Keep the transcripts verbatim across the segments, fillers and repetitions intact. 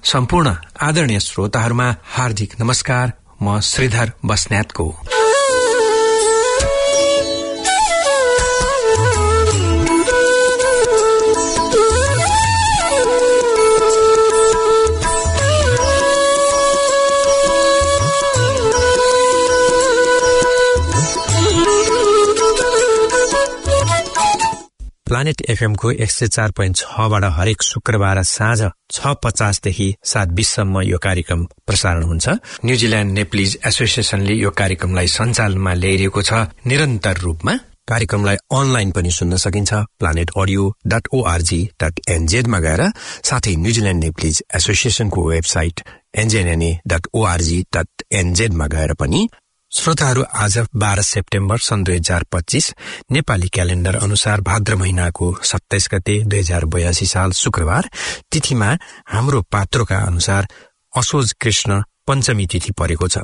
सम्पूर्ण आदरणीय श्रोताहरूमा हार्दिक नमस्कार। म श्रीधर बस्नेतको प्लानेट एफएम को एक सय चार पोइन्ट छबाट हरेक शुक्रबार साँझ छ पचासदेखि सात बीससम्म यो कार्यक्रम प्रसारण हुन्छ। न्यूजील्याण्ड नेप्लिज एसोसिएसनले यो कार्यक्रमलाई सञ्चालनमा ल्याइरहेको छ निरन्तर रूपमा। कार्यक्रमलाई अनलाइन पनि सुन्न सकिन्छ planet audio dot ORG dot एनजेडमा गएर, साथै न्यूजील्याण्ड नेप्लिज एसोसिएसनको website NZNA dot ORG dot एनजेडमा गएर पनि। श्रोताहरू, आज बाह्र सेप्टेम्बर सन् दुई हजार पच्चीस नेपाली क्यालेण्डर अनुसार भाद्र महिनाको सत्ताइस गते दुई हजार बयासी साल शुक्रबार तिथिमा हाम्रो पात्रोका अनुसार असोज कृष्ण पञ्चमी तिथि परेको छ।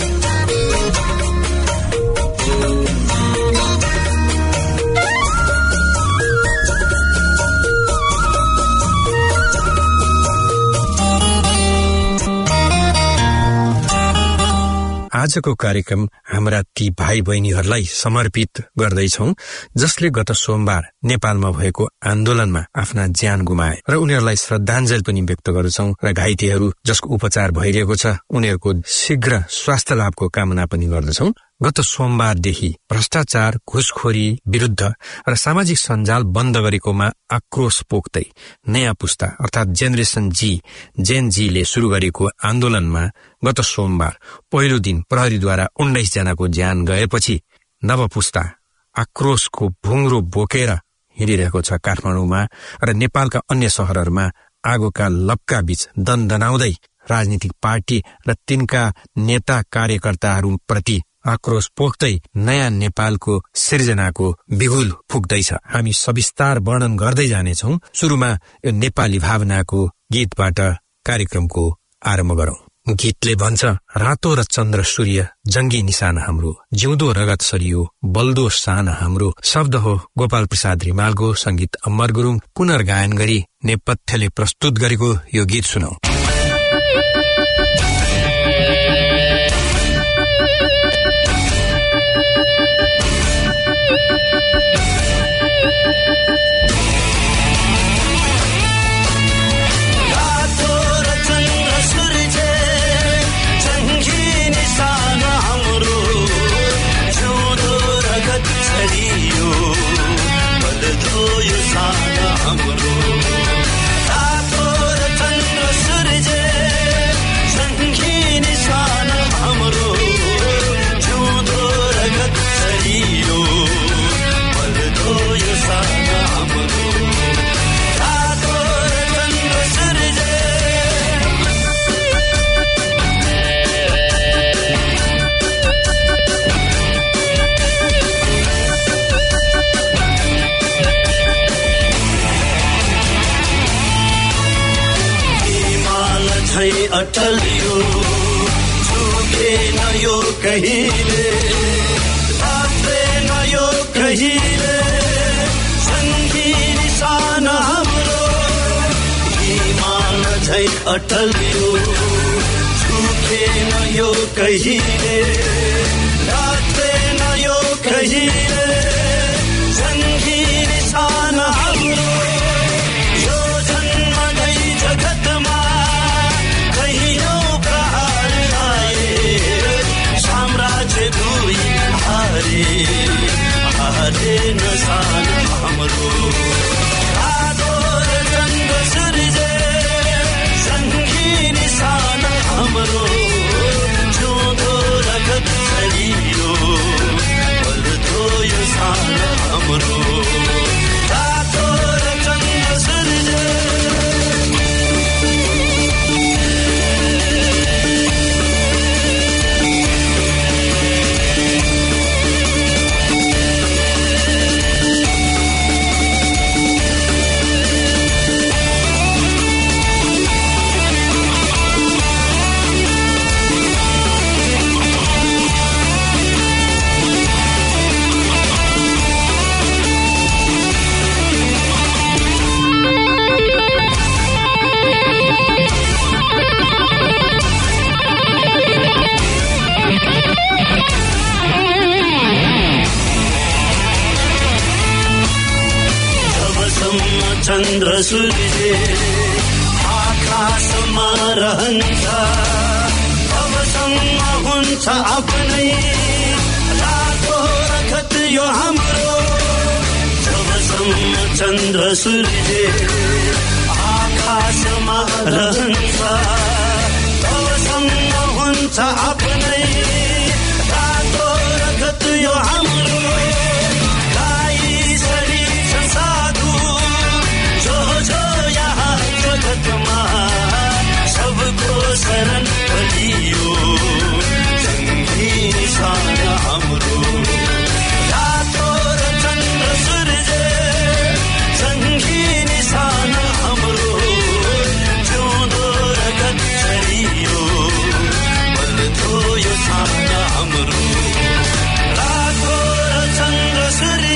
आजको कार्यक्रम हाम्रा ती भाइ बहिनीहरूलाई समर्पित गर्दैछौं जसले गत सोमबार नेपालमा भएको आन्दोलनमा आफ्ना ज्यान गुमाए र उनीहरूलाई श्रद्धाञ्जली पनि व्यक्त गर्छौं र घाइतेहरू जसको उपचार भइरहेको छ उनीहरूको शीघ्र स्वास्थ्य लाभको कामना पनि गर्दछौं। गत सोमबारदेखि भ्रष्टाचार, घुसखोरी विरुद्ध र सामाजिक सञ्जाल बन्द गरेकोमा आक्रोश पोख्दै नयाँ पुस्ता अर्थात जेनेरेसन जी जेन जीले शुरू गरेको आन्दोलनमा गत सोमबार पहिलो दिन प्रहरीद्वारा उन्नाइस जनाको ज्यान गएपछि नव पुस्ता आक्रोशको भुङ्रो बोकेर हिँडिरहेको छ काठमाडौँमा र नेपालका अन्य शहरहरूमा आगोका लपका बीच दनदनाउँदै राजनीतिक पार्टी र तिनका नेता कार्यकर्ताहरू प्रति आक्रोश पोख्दै नयाँ नेपालको सिर्जनाको बिगुल फुक्दैछ। हामी सविस्तार वर्णन गर्दै जानेछौं। सुरुमा यो नेपाली भावनाको गीतबाट कार्यक्रमको आरम्भ गरौं। गीतले भन्छ, रातो र चन्द्र सूर्य जंगी निशान हाम्रो, जिउँदो रगत सरियो बल्दो सान हाम्रो। शब्द हो गोपाल प्रसाद रिमालको, संगीत अमर गुरुङ, पुनर्गायन गरी नेपथ्यले प्रस्तुत गरेको यो गीत सुनौ। अटल यो झुकेन यो कहिले, रात्रेन यो कहिले, सङ्गी निशान हाम्रो। हिमाल झै अटल यो झुकेन यो कहिले, रात्रेन यो कहिले, सङ्गी निशान हाम्रो। हरे नसान हाम्रो, आगो र चन्द्र सूर्य सङ्गी निशान हाम्रो, जिउँदो रगत चन्द्र सूर्य आकाशमा रहन्छ तबसम्म हुन्छ आफ्नै रातो रगत यो हाम्रो जबसम्म चन्द्र सूर्य आकाशमा रहन्छ तबसम्म हुन्छ आफ्नै रातो रगत यो हाम्रो सबको शरण बलियो जङ्गी निशान हाम्रो रातो र चन्द्र सूर्य जङ्गी निशान हाम्रो जिउँदो रगत छरियो बल्थो यो शान हाम्रो रातो र चन्द्र सूर्य।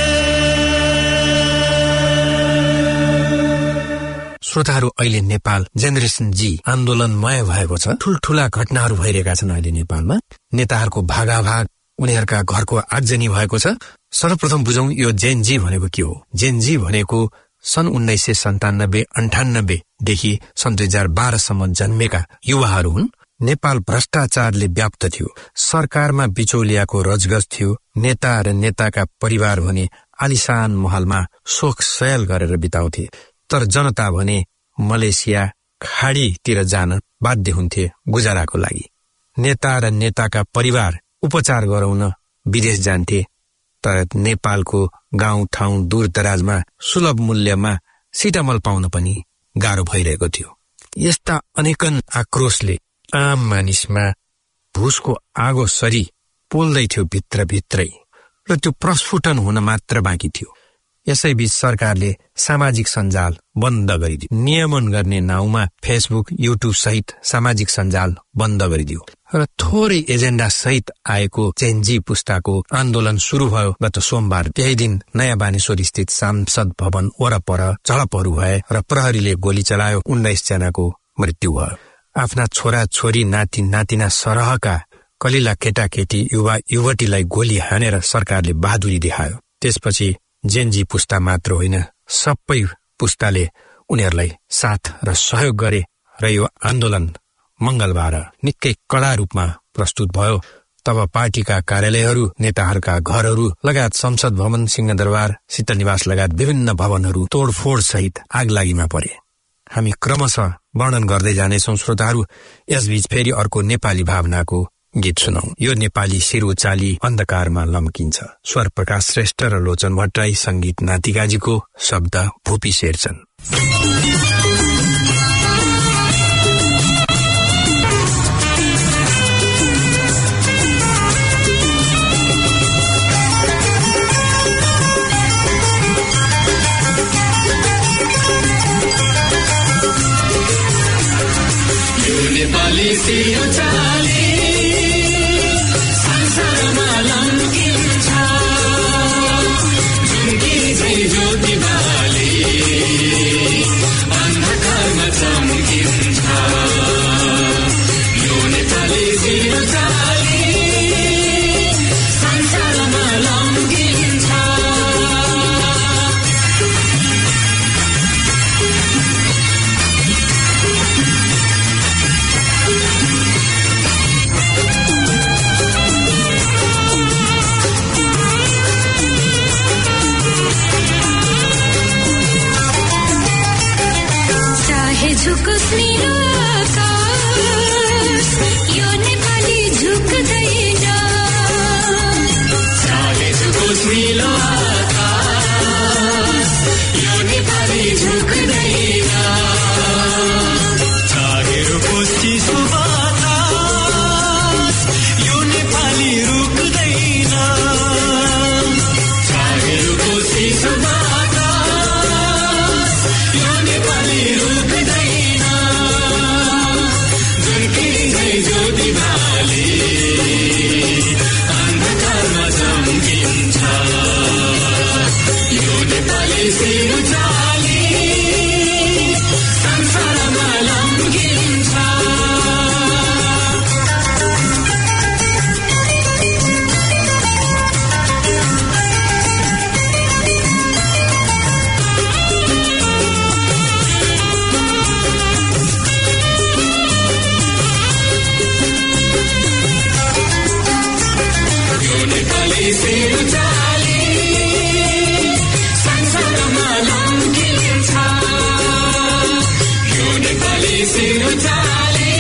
श्रोताहरू, अहिले नेपाल जेनेरेसन जी आन्दोलनमय भएको छ। ठूल्ठूला घटनाहरू भइरहेका छन् अहिले नेपालमा। नेताहरूको भागाभाग, उनीहरूका घरको आगजनी भएको छ। सर्वप्रथम बुझौं यो जेनजी भनेको के हो। जेनजी भनेको सन् उन्नाइस सय सन्तानब्बे अन्ठानब्बेदेखि सन् दुई हजार बाह्रसम्म जन्मेका युवाहरू हुन्। नेपाल भ्रष्टाचारले व्याप्त थियो। सरकारमा बिचौलियाको रजगज थियो। नेता र नेताका परिवार भने आलिशान महलमा शोक शयल गरेर बिताउँथे। तर जनता भने मलेसिया खाडीतिर जान बाध्य हुन्थे गुजाराको लागि। नेता र नेताका परिवार उपचार गराउन विदेश जान्थे। तर नेपालको गाउँ ठाउँ दूर दराजमा सुलभ मूल्यमा सिटामल पाउन पनि गाह्रो भइरहेको थियो। यस्ता अनेकन आक्रोशले आम मानिसमा भुसको आगो सरी पोल्दै थियो भित्रभित्रै, र त्यो प्रस्फुटन हुन मात्र बाँकी थियो। यसैबीच सरकारले सामाजिक सञ्जाल बन्द गरिदियो। नियमन गर्ने नाउँमा फेसबुक, युट्युब सहित सामाजिक सञ्जाल बन्द गरिदियो र थोरै एजेन्डा सहित आएको जेनजी पुस्ताको आन्दोलन सुरु भयो गत सोमबार। त्यही दिन नयाँ बानेश्वर स्थित सांसद भवन वरपर झडपहरू भए र प्रहरीले गोली चलायो। उन्नाइस जनाको मृत्यु भयो। आफ्ना छोरा छोरी नाति नातिना सरहका कलिला केटाकेटी युवा युवतीलाई गोली हानेर सरकारले बहादुरी देखायो। त्यसपछि जेनजी पुस्ता मात्र होइन, सबै पुस्ताले उनीहरूलाई साथ र सहयोग गरे र यो आन्दोलन मंगलबार निकै कडा रूपमा प्रस्तुत भयो। तब पार्टीका कार्यालयहरू, नेताहरूका घरहरू लगायत संसद भवन, सिंहदरबार, शीतल निवास लगायत विभिन्न भवनहरू तोडफोड सहित आगलागीमा परे। हामी क्रमशः वर्णन गर्दै जानेछौं। श्रोताहरू, यसबीच फेरि अर्को नेपाली भावनाको गीत सुनौ। यो नेपाली शिरुचाली अन्धकारमा लम्किन्छ। स्वर प्रकाश श्रेष्ठ र लोचन भट्टराई, संगीत नातिकाजीको, शब्द भूपी शेरचन। नेपाली शिरुचाली संसारमा लम्किन्छ, झुम्किन्छै ज्योति बाली अन्धकारमा चम्किन्छ। यो नेपाली शिरुचाली संसारमा लम्किन्छ। झुकोस् नीलो आकाश, यो नेपाली झुक्दैन। चाहे झुकोस् नीलो आकाश, यो नेपाली झुक्दैन। चाहे रुकोस् चिसो बातास, यो नेपाली रुक्दैन। चाहे रुकोस् चिसो बातास, यो नेपाली रुक्दैन। नेपाली शिर उचाली संसारमा लम्किन्छ यो नेपाली शिर उचाली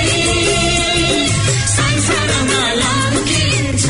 संसारमा लम्किन्छ।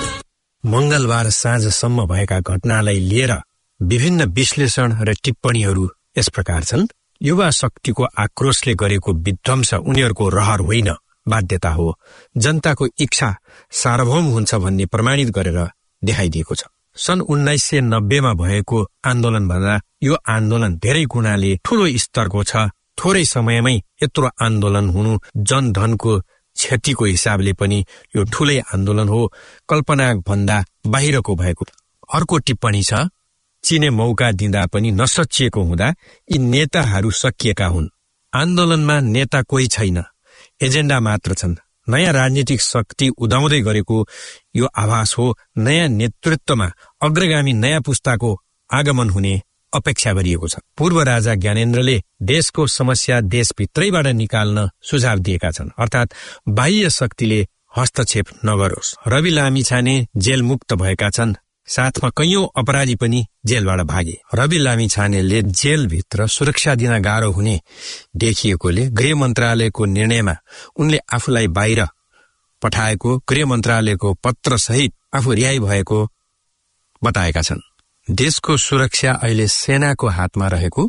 मंगलबार साँझसम्म भएका घटनालाई लिएर विभिन्न विश्लेषण र टिप्पणीहरू यस प्रकार छन्। युवा शक्तिको आक्रोशले गरेको विध्वंस उनीहरूको रहर होइन, बाध्यता हो। जनताको इच्छा सार्वभौम हुन्छ भन्ने प्रमाणित गरेर देखाइदिएको छ। सन् उन्नाइस सय नब्बेमा भएको आन्दोलन भन्दा यो आन्दोलन धेरै गुणाले ठूलो स्तरको छ। थोरै समयमै यत्रो आन्दोलन हुनु जनधनको क्षतिको हिसाबले पनि यो ठूलै आन्दोलन हो, कल्पना भन्दा बाहिरको भएको। अर्को टिप्पणी छ, चीनले मौका दिँदा पनि नसचिएको हुँदा यी नेताहरू सकिएका हुन्। आन्दोलनमा नेता कोही छैन, एजेन्डा मात्र छन्। नयाँ राजनीतिक शक्ति उदाउँदै गरेको यो आभास हो। नयाँ नेतृत्वमा अग्रगामी नयाँ पुस्ताको आगमन हुने अपेक्षा गरिएको छ। पूर्व राजा ज्ञानेन्द्रले देशको समस्या देशभित्रैबाट निकाल्न सुझाव दिएका छन्, अर्थात् बाह्य शक्तिले हस्तक्षेप नगरोस्। रवि लामिछाने जेलमुक्त भएका छन्, साथमा कैयौं अपराधी पनि जेलबाट भागे। रवि लामिछानेले जेलभित्र सुरक्षा दिन गाह्रो हुने देखिएकोले गृह मन्त्रालयको निर्णयमा उनले आफूलाई बाहिर पठाएको, गृह मन्त्रालयको पत्र सहित आफू रिहाई भएको बताएका छन्। देशको सुरक्षा अहिले सेनाको हातमा रहेको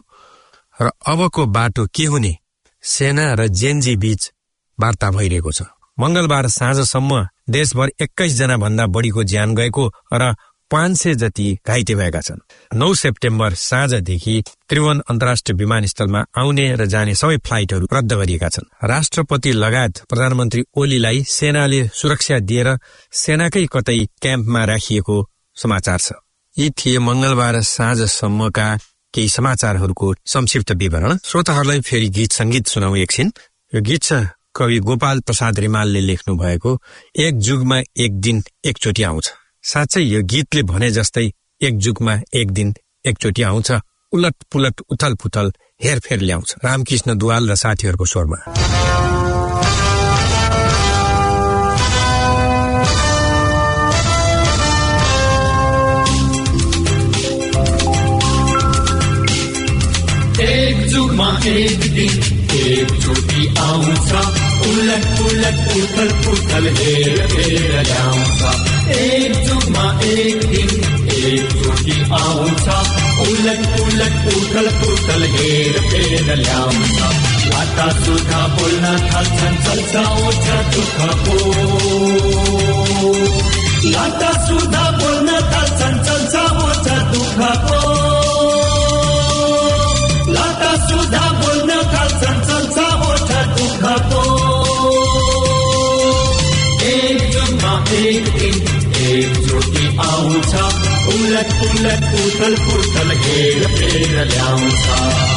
र अबको बाटो के हुने सेना र जेनजी बीच वार्ता भइरहेको छ। मंगलबार साँझसम्म देशभर एक्काइस जना भन्दा बढीको ज्यान गएको र पाँच सय जति घाइते भएका छन्। नौ सेप्टेम्बर साँझदेखि त्रिभुवन अन्तर्राष्ट्रिय विमानस्थलमा आउने र जाने सबै फ्लाइटहरू रद्द गरिएका छन्। राष्ट्रपति लगायत प्रधानमन्त्री ओलीलाई सेनाले सुरक्षा दिएर सेनाकै कतै क्याम्पमा राखिएको समाचार छ। यी थिए मंगलबार साँझसम्मका केही समाचारहरूको संक्षिप्त विवरण। श्रोताहरूलाई फेरि गीत संगीत सुनाऊ एकछिन। यो गीत छ कवि गोपाल प्रसाद रिमालले लेख्नु भएको एक जुगमा एक दिन एकचोटि आउँछ। साँच्चै यो गीतले भने जस्तै एक जुगमा एक दिन एकचोटि आउँछ, उलट पुलट उथल पुथल हेरफेर ल्याउँछ। रामकृष्ण दुवाल र साथीहरूको स्वरमा। एक जुगमा एक दिन एकचोटि आउँछ, उलट पुलट उथल पुथल हेर फेर ल्याउँछ। एक जुगमा एक दिन एकचोटि आउँछ, उलट पुलट उथल पुथल हेर फेर ल्याउँछ। लाटा सुधा बोल्न थाल्छन्, चल्छ ओछ दुःखको। लाटा सुधा बोल्न थाल्छन्, चल्छ ओछ दुःखको। लाटा सुधा बोल्न थाल्छन्, चल्छ ओछ दुःखको। एक जुगमा एक दिन एकचोटि आउँछ, उलट पुलट उथल पुथल हेर फेर ल्याउँछ।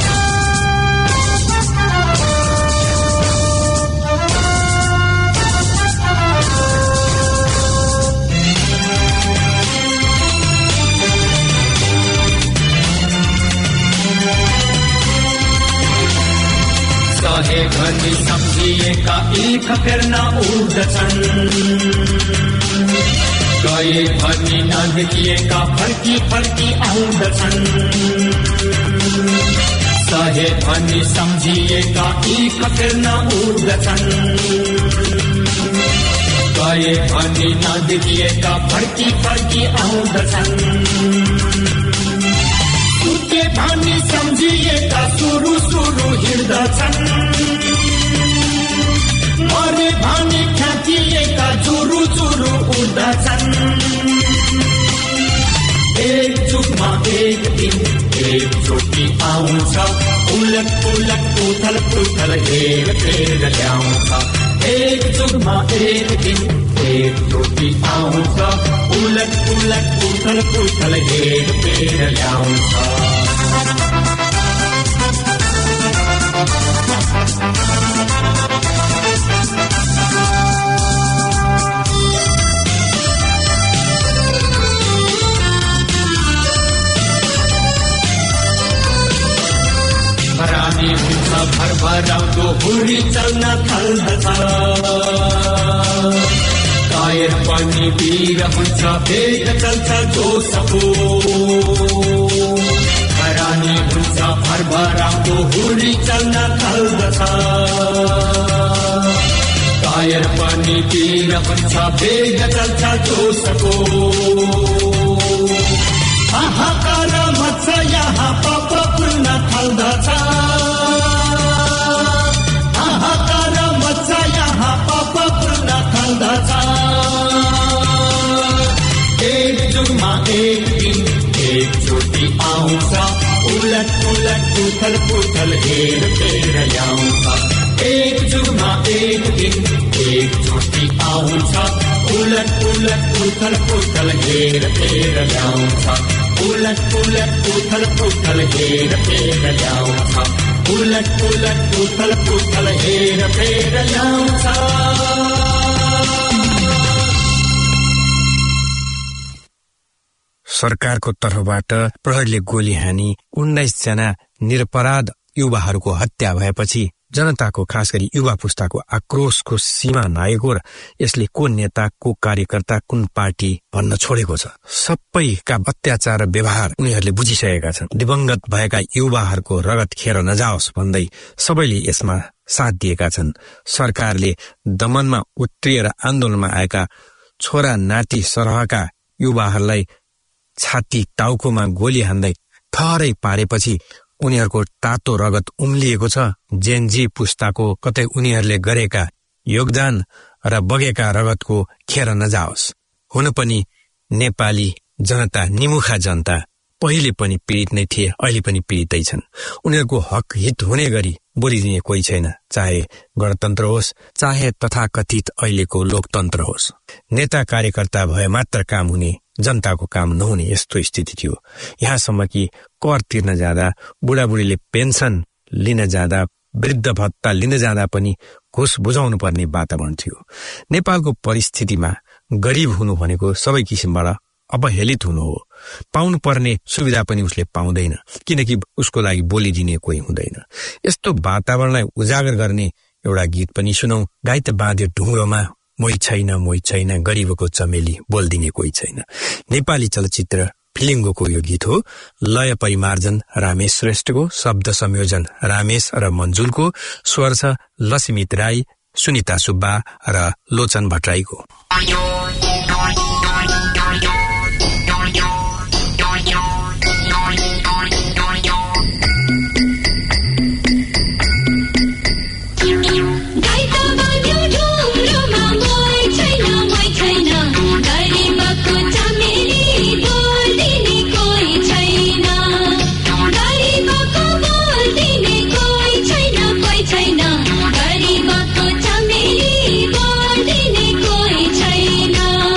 सहे भनी सम्झिएका एक फेर्न उठ्दछन्, गए भनी नदेखिएका फर्की फर्की आउँदछन्। सहे भनी सम्झिएका एक फेर्न उठ्दछन्, गए भनी नदेखिएका फर्की फर्की आउँदछन्। सुके भनी सम्झिएका सुरु सुरु हिँड्दछन्, मरे भनी ख्यातिएका चुरु चुरु उड्दछन्। एक जुगमा एक दिन एकचोटि आउँछ, उलट पुलट उथल पुथल हेर फेर ल्याउँछ। एक जुगमा एक दिन एकचोटि आउँछ, उलट पुलट उथल पुथल हेर फेर ल्याउँछ। भरानी हुन्छ भरभराउँदो हुरी चल्न थाल्दछ, कायर पनि वीर हुन्छ वेग चल्छ जोसको खरानी हुन्छ भरभराको हुरी चल्न थाल्दछ कायर पनि वीर हुन्छ वेग चल्छ जोसको हाहाकार मच्छ यहाँ पाप पूर्ण थाल्दछ हाहाकार मच्छ यहाँ पाप पूर्ण थाल्दछ एक जुगमा एक दिन एक चोटि आउँछ उलट उलट पुथल पुथल हेर फेर ल्याउँछ एक जुगमा एक दिन एक चोटि आउँछ उलट उलट पुथल पुथल हेर फेर ल्याउँछ उलट उलट पुथल पुथल हेर फेर ल्याउँछ उलट उलट पुथल पुथल हेर फेर ल्याउँछ सरकारको तर्फबाट प्रहरीले गोली हानी उन्नाइस जना निरपराध युवाहरूको हत्या भएपछि जनताको खास गरी युवा पुस्ताको आक्रोशको सीमा नआएको र यसले को नेता को कार्यकर्ता कुन पार्टी भन्न छोडेको छ सबैका अत्याचार र व्यवहार उनीहरूले बुझिसकेका छन् दिवंगत भएका युवाहरूको रगत खेर नजाओस् भन्दै सबैले यसमा साथ दिएका छन् सरकारले दमनमा उत्रिएर आन्दोलनमा आएका छोरा नाति सरहका युवाहरूलाई छाती टाउकोमा गोली हान्दै ठहरै पारेपछि उनीहरूको तातो रगत उम्लिएको छ जेनजी पुस्ताको कतै उनीहरूले गरेका योगदान र बगेका रगतको खेर नजाओस् हुन पनि नेपाली जनता निमुखा जनता पहिले पनि पीडित नै थिए अहिले पनि पीडितै छन् उनीहरूको हक हित हुने गरी बोलिदिने कोही छैन चाहे गणतन्त्र होस् चाहे तथाकथित अहिलेको लोकतन्त्र होस् नेता कार्यकर्ता भए मात्र काम हुने जनताको काम नहुने यस्तो स्थिति थियो यहाँसम्म कि कर तिर्न जाँदा बुढाबुढीले पेन्सन लिन जाँदा वृद्ध भत्ता लिन जाँदा पनि घुस बुझाउनु पर्ने वातावरण थियो नेपालको परिस्थितिमा गरिब हुनु भनेको सबै किसिमबाट अपहेलित हुनु हो पाउनु पर्ने सुविधा पनि उसले पाउँदैन किनकि उसको लागि बोलिदिने कोही हुँदैन यस्तो वातावरणलाई उजागर गर्ने एउटा गीत पनि सुनौ गाई त बाँध्यो ढुङ्ग्रोमा मोही छैन मोही छैन गरिबको चमेली बोलिदिने कोही छैन नेपाली चलचित्र फिलिङ्गोको यो गीत हो लय परिमार्जन रामेश श्रेष्ठको शब्द संयोजन रामेश र मन्जुलको स्वर छ लक्ष्मित राई सुनिता सुब्बा र लोचन भट्टराईको छैन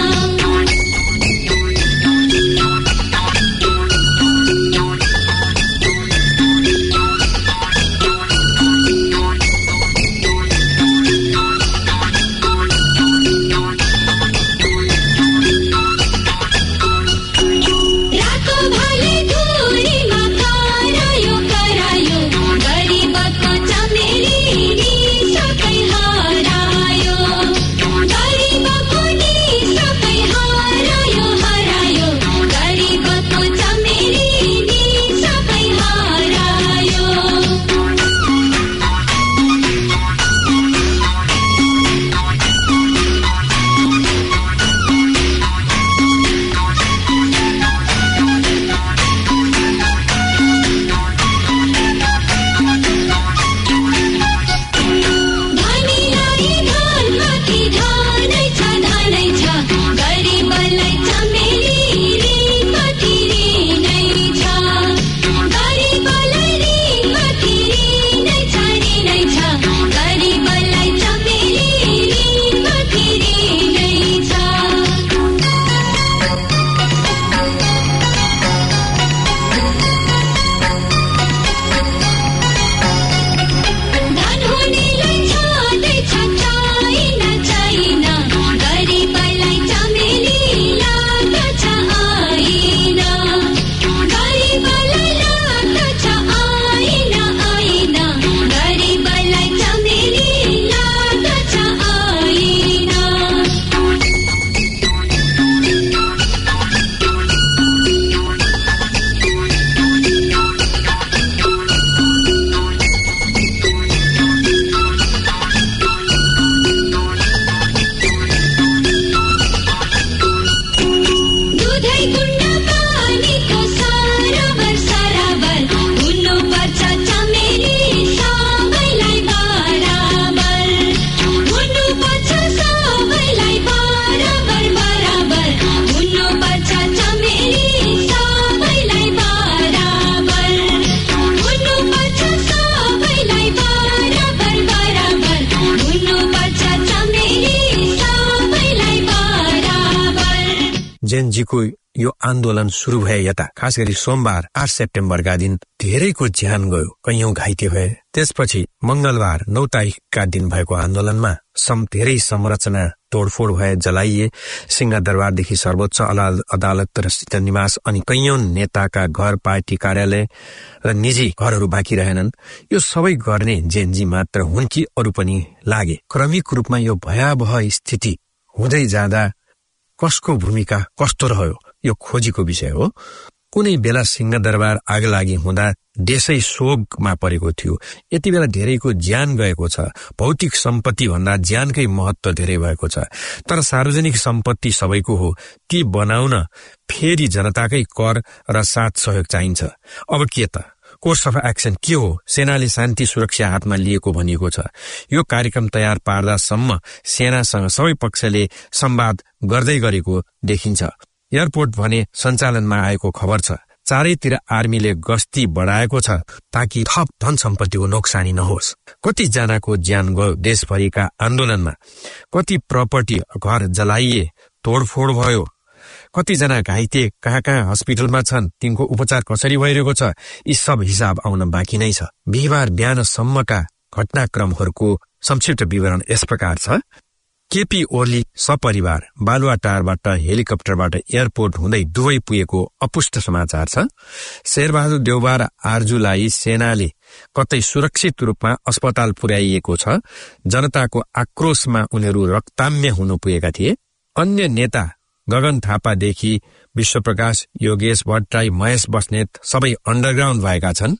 जेनजीको यो आन्दोलन सुरु भए यता खास गरी सोमबार आठ सेप्टेम्बरका दिन धेरैको ज्यान गयो, कैयौं घाइते भए। त्यसपछि मंगलबार नौ तारिकका दिन भएको आन्दोलनमा सम धेरै संरचना तोडफोड भए, जलाइए। सिंहदरबारदेखि सर्वोच्च अदालत र स्थित निवास अनि कैयौं नेताका घर, पार्टी कार्यालय र निजी घरहरू बाँकी रहेनन्। यो सबै गर्ने जेनजी मात्र हुन् कि अरू पनि लागे? क्रमिक रूपमा यो भयावह स्थिति हुँदै जाँदा कसको भूमिका कस्तो रह्यो यो खोजीको विषय हो। कुनै बेला सिंहदरबार आगलागी हुँदा देशै शोकमा परेको थियो। यति बेला धेरैको ज्यान गएको छ। भौतिक सम्पत्ति भन्दा ज्यानकै महत्व धेरै भएको छ। तर सार्वजनिक सम्पत्ति सबैको हो, ती बनाउन फेरि जनताकै कर र साथ सहयोग चाहिन्छ। अब के त? कोर्स अफ एक्सन के हो? सेनाले शान्ति सुरक्षा हातमा लिएको भनिएको छ। यो कार्यक्रम तयार पार्दासम्म सेनासँग सबै पक्षले संवाद गर्दै गरेको देखिन्छ। एयरपोर्ट भने सञ्चालनमा आएको खबर छ। चारैतिर आर्मीले गस्ती बढाएको छ ताकि थप धन सम्पत्तिको नोक्सानी नहोस्। कति जनाको ज्यान गयो देशभरिका आन्दोलनमा? कति प्रपर्टी घर जलाइए, तोडफोड भयो? कतिजना घाइते कहाँ कहाँ हस्पिटलमा छन्, तिनको उपचार कसरी भइरहेको छ? यी सब हिसाब आउन बाँकी नै छ। बिहिबार बिहानसम्मका घटनाक्रमहरूको संक्षिप्त विवरण यस प्रकार छ। केपी ओली सपरिवार बालुवाटारबाट हेलिकप्टरबाट एयरपोर्ट हुँदै दुवै पुगेको अपुष्ट समाचार छ। शेरबहादुर देउबा र आर्जुलाई सेनाले कतै सुरक्षित रूपमा अस्पताल पुर्याइएको छ। जनताको आक्रोशमा उनीहरू रक्ताम्य हुनु पुगेका थिए। अन्य नेता गगन थापादेखि विश्वप्रकाश, योगेश भट्टराई, महेश बस्नेत सबै अन्डरग्राउन्ड भएका छन्।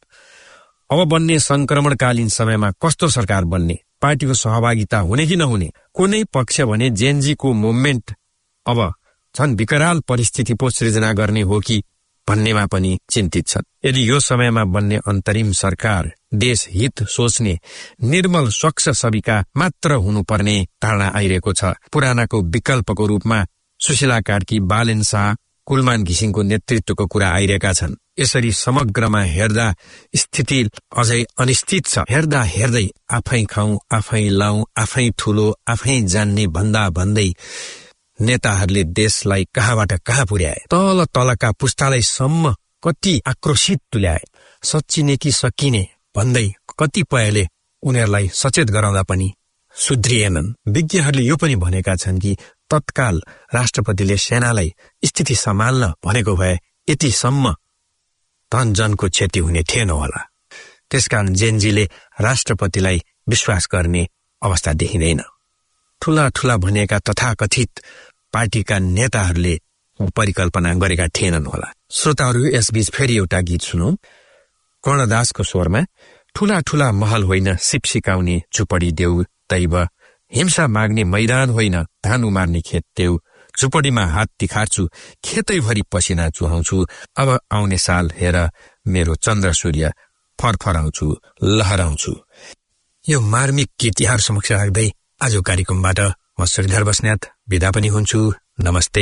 अब बन्ने संक्रमणकालीन समयमा कस्तो सरकार बन्ने? पार्टीको सहभागिता हुने कि नहुने? कुनै पक्ष भने जेनजीको मुभमेन्ट अब झन् विकराल परिस्थिति पो सृजना गर्ने हो कि भन्नेमा पनि चिन्तित छन्। यदि यो समयमा बन्ने अन्तरिम सरकार देश हित सोच्ने निर्मल स्वच्छ छविका मात्र हुनुपर्ने धारणा आइरहेको छ। पुरानाको विकल्पको रूपमा सुशीला कार्की, बालेन शाह, कुलमान घिसिङको नेतृत्वको कुरा आइरहेका छन्। यसरी समग्रमा हेर्दा स्थिति अझै अनिश्चित छ। हेर्दा हेर्दै आफै खाउँ, आफै लाउँ, आफै ठुलो, आफै जान्ने भन्दा भन्दै नेताहरूले देशलाई कहाँबाट कहाँ पुर्याए। तल तलका पुस्तालयसम्म कति आक्रोशित तुल्याए। सच्चिने कि सकिने भन्दै कतिपयले उनीहरूलाई सचेत गराउँदा पनि सुध्रिएनन्। विज्ञहरूले यो पनि भनेका छन् कि तत्काल राष्ट्रपतिले सेनालाई स्थिति सम्हाल्न भनेको भए यतिसम्म धन जनको क्षति हुने थिएन होला। त्यसकारण जेनजीले राष्ट्रपतिलाई विश्वास गर्ने अवस्था देखिँदैन। ठूला ठूला भनिएका तथाकथित पार्टीका नेताहरूले परिकल्पना गरेका थिएनन् होला। श्रोताहरू, यसबीच फेरि एउटा गीत सुनौ। कर्णदासको स्वरमा। ठूला ठूला महल होइन सिप सिकाउने झुपडी देऊ दैव, हिंसा माग्ने मैदान होइन धान उमार्ने खेत देऊ, झुपडीमा हात तिखार्छु खेतैभरि पसिना चुहाउँछु, अब आउने साल हेर मेरो चन्द्र सूर्य फरफराउँछु लहराउँछु। यो मार्मिक गीत यहाँहरू समक्ष राख्दै आजको कार्यक्रमबाट म श्रीधर बस्नेत बिदा पनि हुन्छु। नमस्ते।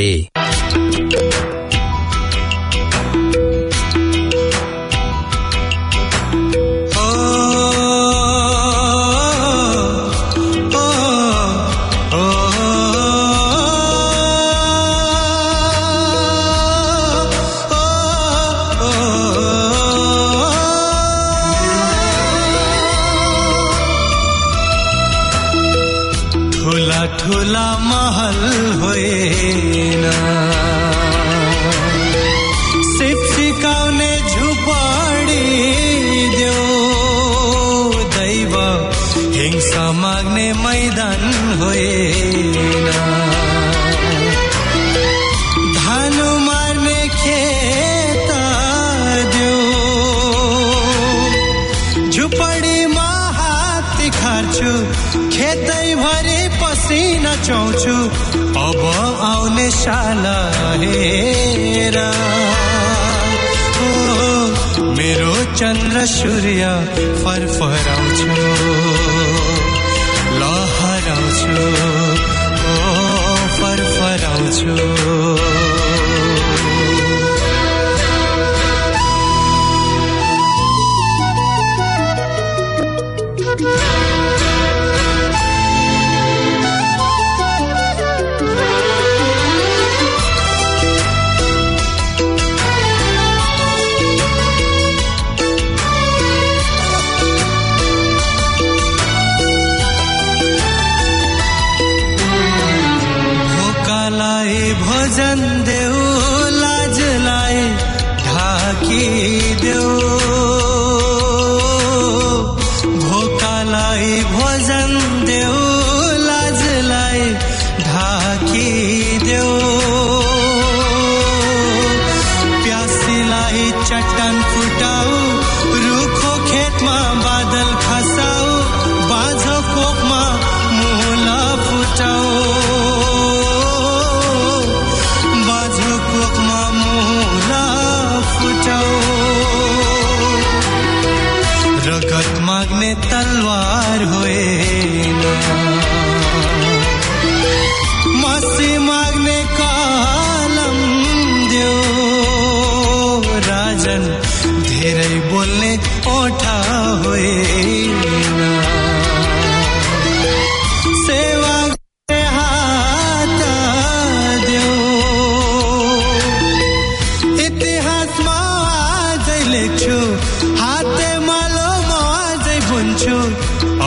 ठुला महल होइन सिप सिकाउने झुपडी देऊ दैव, हिंसा माग्ने मैदान होइन धान मार्ने खेत देऊ, झुपडीमा हात तिखार्छु खेतैभरि पसिना चौछु, अब आउने साल हेर ओ मेरो चन्द्र सूर्य फरफराउँछु लहराउँछु ओ फरफराउँछु।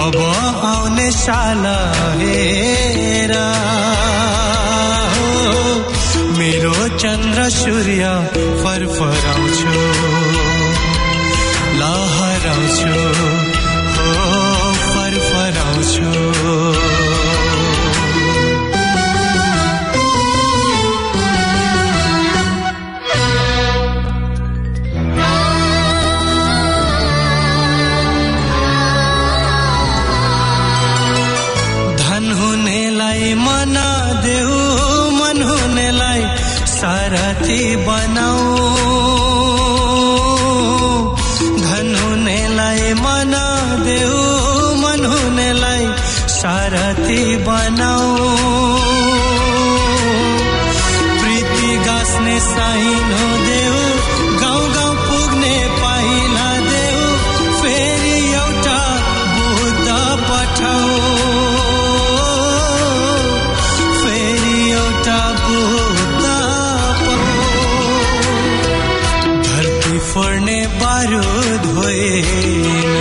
अब आउने साल हेर मेरो चन्द्र सूर्य फरफराउँछु लहराउँछु हो फरफराउँछु सारथी बनाऊ धन हुनेलाई मन देऊ मन हुनेलाई सारथी बनाऊ प्रीति गाँस्ने साइनो देऊ गाउँ गाउँ पुग्ने पाइला देऊ फेरि एउटा बुद्ध पठाऊ फेरि एउटा बुद्ध फोड्ने बारुद होइन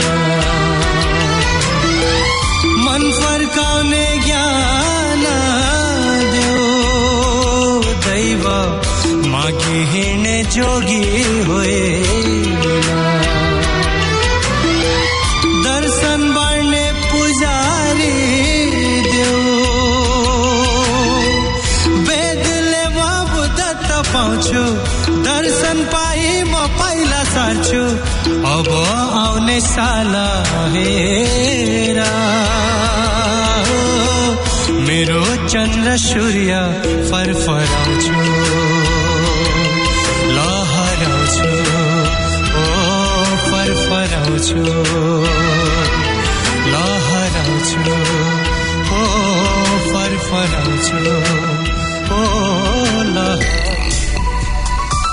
मन फर्काउने ज्ञान देऊ दैव मागी हिँड्ने जोगी होइन दर्शन बाँड्ने पुजारी देऊ वेदले म बुद्धत्व पाउँछु दर्शन पाई म पहिला सार्छु अब आउने साल हेर मेरो चन्द्र सूर्य फरफराउँछु